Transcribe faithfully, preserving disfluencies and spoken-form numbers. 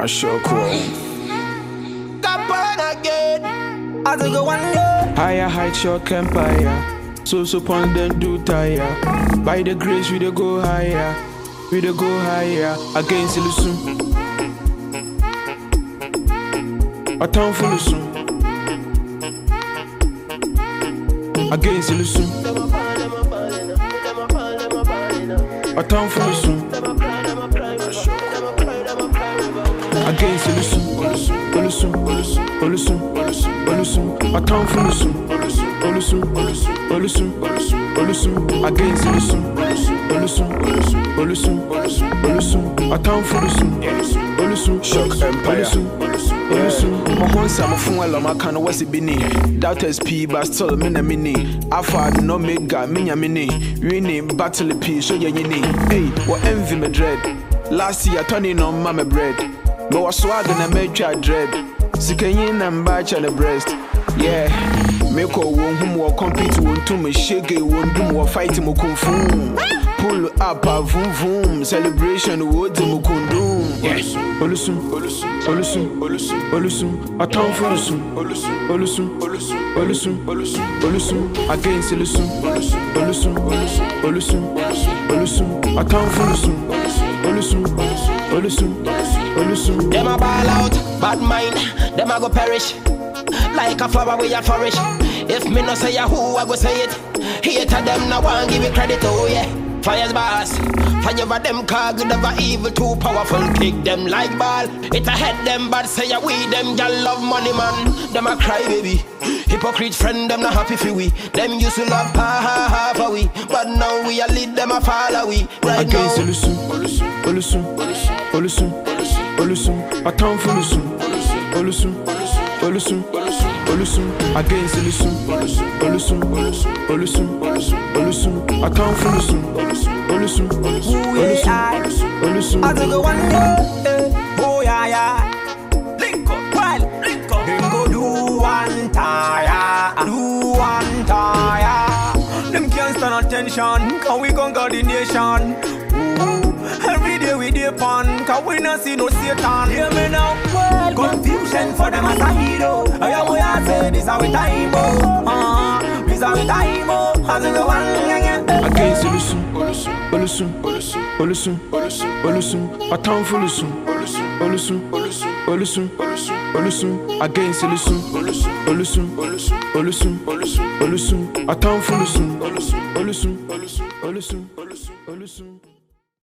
I sure cool. Come on again. I think one day. Higher heights, your empire. So so pon them do tire. By the grace we dey go higher. We dey go higher. Against illusion. A town full of soon. Against illusion. A town full of soon. Against illusion. Illusion. Illusion. Illusion. A town full of soon. Illusion. Illusion. Illusion. Against illusion. Illusion. Illusion. Illusion. A town full of soon. Illusion. Shock empire. Illusion. My horns are my phone. I'm a kind of what's bini. Doubters P, but still mina mini. Alpha no mega minya mini. Winning battle P, show ya yini. Hey, what envy me dread. Last year turning on mama bread. But was swag and I made you dread. Sikayin and batch on the breast. Yeah, make a one whom will compete one to me shake it one do more fighting mo kung fu. Pull up a vroom vroom celebration would do mo kundum. Yes, Olusun, Olusun, Olusun, Olusun, Olusun, a town for Olusun, Olusun, Olusun, Olusun, Olusun, Olusun, against Olusun, Olusun, Olusun, Olusun, Olusun, a town for Olusun, Olusun, Olusun, Olusun. Them a ball out, bad mind, them a go perish. Like a flower we a flourish. If me no say ya who I go say it. Hater them now want give it credit, oh yeah. Fire's boss, fire over them car good over evil too powerful. Kick them like ball. It a head them bad say ya we them y'all love money man. Them a cry baby. Hypocrite friend them not happy for we. Them used to love ha ha ha for we. But now we a lead them a follow we. Right against now. Olusun, Olusun, Olusun, Olusun, a town for Olusun, Olusun, Olusun, Olusun, against Olusun, Olusun, Olusun, Olusun, a town for Olusun, Olusun, Olusun, Olusun. I think one day, oh yeah yeah. Link up, well, link up. Them go do one tire, do one tire. Them can't stand attention, cause we conquer the nation. Every day we dey pan, cause we not see no Satan. Hear me now, well, confusion for them as a hero. I am what I say, this how we time, oh. Uh, this how we time, oh. As in the one, yeah, yeah. Against Olusun, Olusun, Olusun, Olusun, Olusun, a town for Olusun, Olusun, Olusun, Olusun, against Olusun, Olusun, Olusun, Olusun, a town for Olusun, Olusun, Olusun, Olusun, Olusun.